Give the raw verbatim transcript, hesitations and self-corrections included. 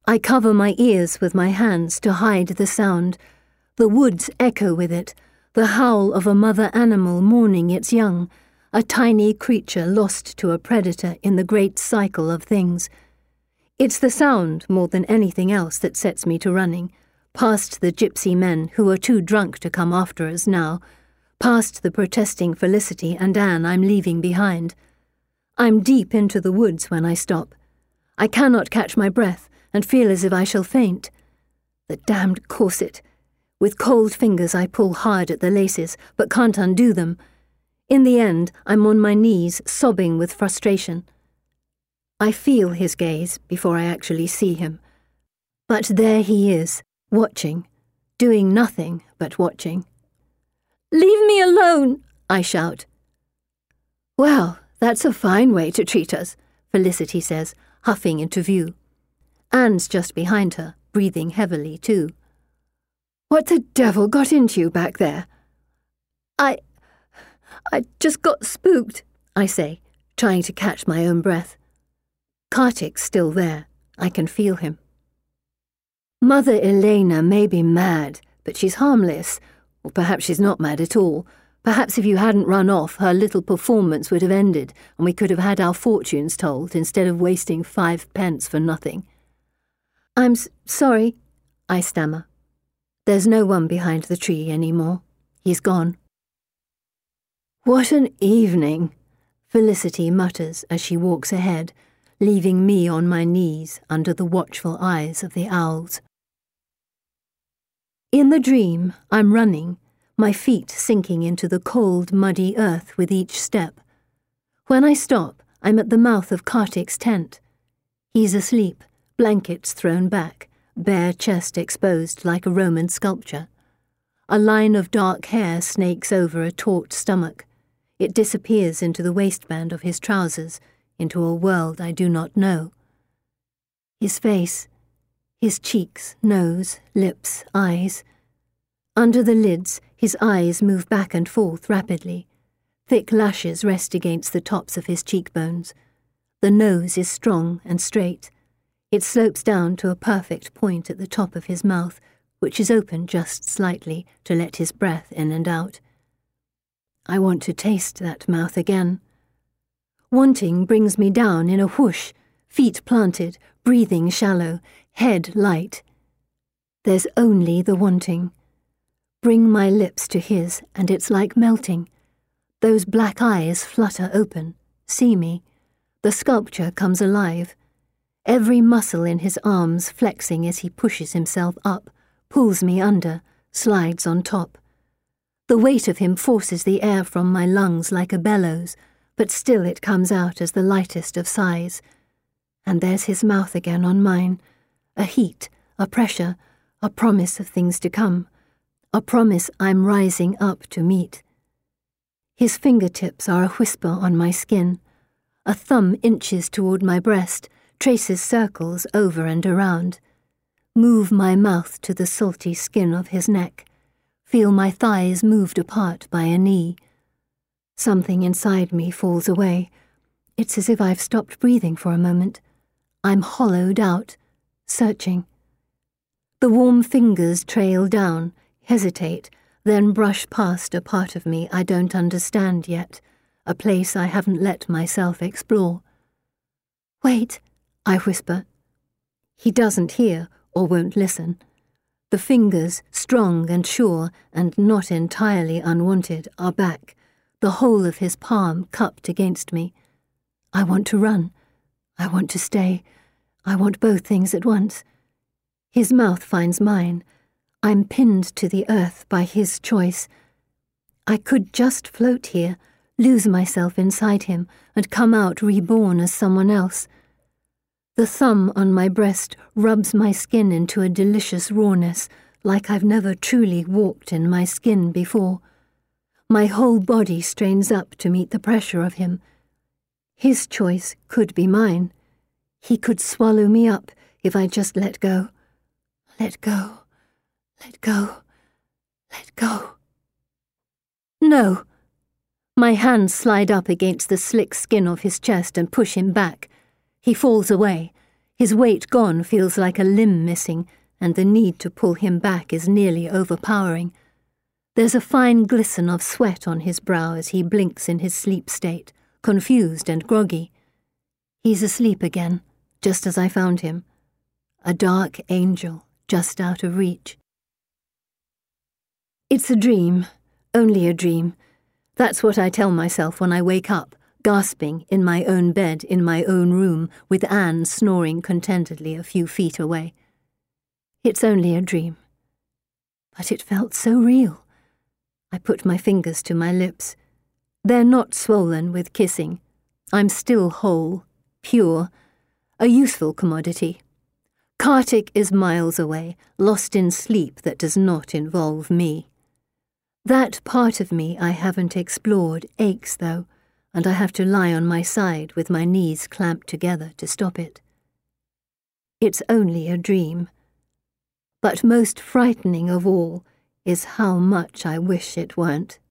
I cover my ears with my hands to hide the sound. The woods echo with it, the howl of a mother animal mourning its young, a tiny creature lost to a predator in the great cycle of things. It's the sound, more than anything else, that sets me to running, past the gypsy men who are too drunk to come after us now, past the protesting Felicity and Anne I'm leaving behind. I'm deep into the woods when I stop. I cannot catch my breath and feel as if I shall faint. The damned corset. With cold fingers I pull hard at the laces, but can't undo them. In the end, I'm on my knees, sobbing with frustration. I feel his gaze before I actually see him. But there he is, watching, doing nothing but watching. "Leave me alone!" I shout. "Well, that's a fine way to treat us," Felicity says, huffing into view. Anne's just behind her, breathing heavily too. "What the devil got into you back there?" I... I just got spooked, I say, trying to catch my own breath. Kartik's still there. I can feel him. "Mother Elena may be mad, but she's harmless. Or perhaps she's not mad at all. Perhaps if you hadn't run off, her little performance would have ended, and we could have had our fortunes told instead of wasting five pence for nothing." "I'm s- sorry," I stammer. There's no one behind the tree anymore. He's gone. "What an evening," Felicity mutters as she walks ahead, leaving me on my knees under the watchful eyes of the owls. In the dream, I'm running, my feet sinking into the cold, muddy earth with each step. When I stop, I'm at the mouth of Kartik's tent. He's asleep, blankets thrown back, bare chest exposed like a Roman sculpture. A line of dark hair snakes over a taut stomach. It disappears into the waistband of his trousers, into a world I do not know. His face, his cheeks, nose, lips, eyes. Under the lids, his eyes move back and forth rapidly. Thick lashes rest against the tops of his cheekbones. The nose is strong and straight. It slopes down to a perfect point at the top of his mouth, which is open just slightly to let his breath in and out. I want to taste that mouth again. Wanting brings me down in a whoosh, feet planted, breathing shallow, head light. There's only the wanting. Bring my lips to his, and it's like melting. Those black eyes flutter open, see me. The sculpture comes alive. Every muscle in his arms flexing as he pushes himself up, pulls me under, slides on top. The weight of him forces the air from my lungs like a bellows, but still it comes out as the lightest of sighs. And there's his mouth again on mine, a heat, a pressure, a promise of things to come, a promise I'm rising up to meet. His fingertips are a whisper on my skin. A thumb inches toward my breast, traces circles over and around. Move my mouth to the salty skin of his neck. Feel my thighs moved apart by a knee. Something inside me falls away. It's as if I've stopped breathing for a moment. I'm hollowed out, searching. The warm fingers trail down, hesitate, then brush past a part of me I don't understand yet, a place I haven't let myself explore. "Wait," I whisper. He doesn't hear or won't listen. The fingers, strong and sure and not entirely unwanted, are back, the whole of his palm cupped against me. I want to run. I want to stay. I want both things at once. His mouth finds mine. I'm pinned to the earth by his choice. I could just float here, lose myself inside him, and come out reborn as someone else. The thumb on my breast rubs my skin into a delicious rawness, like I've never truly walked in my skin before. My whole body strains up to meet the pressure of him. His choice could be mine. He could swallow me up if I just let go. Let go. Let go. Let go. No. My hands slide up against the slick skin of his chest and push him back. He falls away. His weight gone feels like a limb missing, and the need to pull him back is nearly overpowering. There's a fine glisten of sweat on his brow as he blinks in his sleep state, confused and groggy. He's asleep again, just as I found him. A dark angel, just out of reach. It's a dream, only a dream. That's what I tell myself when I wake up, gasping in my own bed in my own room, with Anne snoring contentedly a few feet away. It's only a dream. But it felt so real. I put my fingers to my lips. They're not swollen with kissing. I'm still whole, pure, a useful commodity. Kartik is miles away, lost in sleep that does not involve me. That part of me I haven't explored aches, though, and I have to lie on my side with my knees clamped together to stop it. It's only a dream. But most frightening of all is how much I wish it weren't.